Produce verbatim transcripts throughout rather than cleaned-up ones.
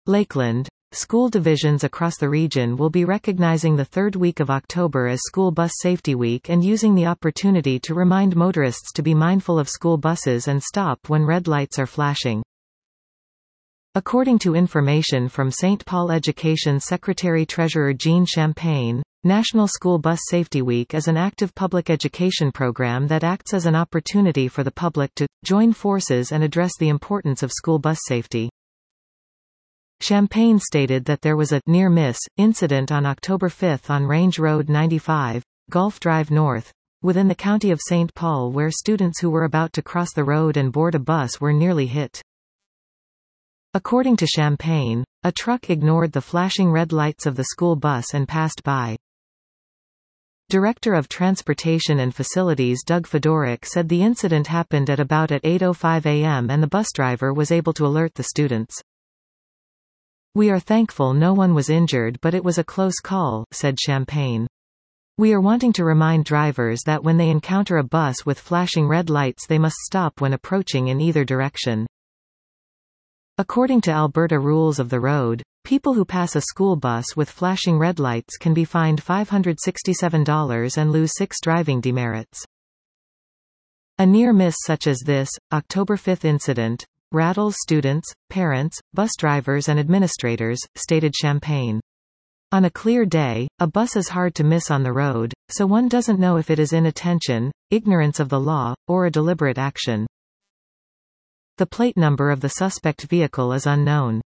Lakeland. School divisions across the region will be recognizing the third week of October as School Bus Safety Week and using the opportunity to remind motorists to be mindful of school buses and stop when red lights are flashing. According to information from Saint Paul Education Secretary-Treasurer Jean Champagne, National School Bus Safety Week is an active public education program that acts as an opportunity for the public to join forces and address the importance of school bus safety. Champagne stated that there was a near-miss incident on October fifth on Range Road ninety-five, Gulf Drive North, within the county of Saint Paul, where students who were about to cross the road and board a bus were nearly hit. According to Champagne, a truck ignored the flashing red lights of the school bus and passed by. Director of Transportation and Facilities Doug Fedoruk said the incident happened at about at eight oh five a m and the bus driver was able to alert the students. "We are thankful no one was injured, but it was a close call," said Champagne. "We are wanting to remind drivers that when they encounter a bus with flashing red lights they must stop when approaching in either direction." According to Alberta rules of the road, people who pass a school bus with flashing red lights can be fined five hundred sixty-seven dollars and lose six driving demerits. A near miss such as this, October fifth incident, rattles students, parents, bus drivers and administrators, stated Champagne. On a clear day, a bus is hard to miss on the road, so one doesn't know if it is inattention, ignorance of the law, or a deliberate action. The plate number of the suspect vehicle is unknown.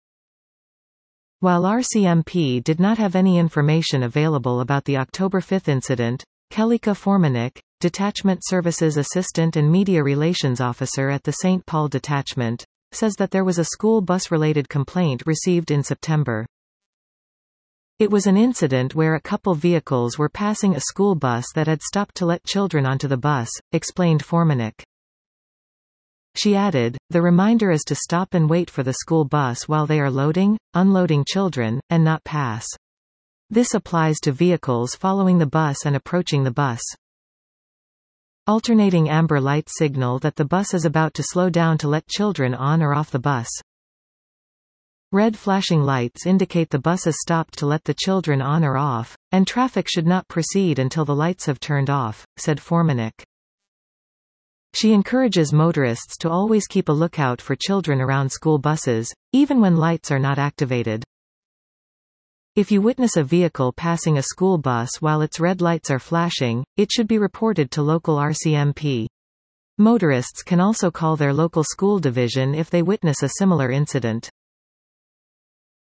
While R C M P did not have any information available about the October fifth incident, Kelika Formanek, Detachment Services Assistant and Media Relations Officer at the Saint Paul Detachment, says that there was a school bus-related complaint received in September. It was an incident where a couple vehicles were passing a school bus that had stopped to let children onto the bus, explained Formanek. She added, "The reminder is to stop and wait for the school bus while they are loading, unloading children, and not pass. This applies to vehicles following the bus and approaching the bus. Alternating amber light signal that the bus is about to slow down to let children on or off the bus. Red flashing lights indicate the bus is stopped to let the children on or off, and traffic should not proceed until the lights have turned off," said Formanek. She encourages motorists to always keep a lookout for children around school buses, even when lights are not activated. If you witness a vehicle passing a school bus while its red lights are flashing, it should be reported to local R C M P. Motorists can also call their local school division if they witness a similar incident.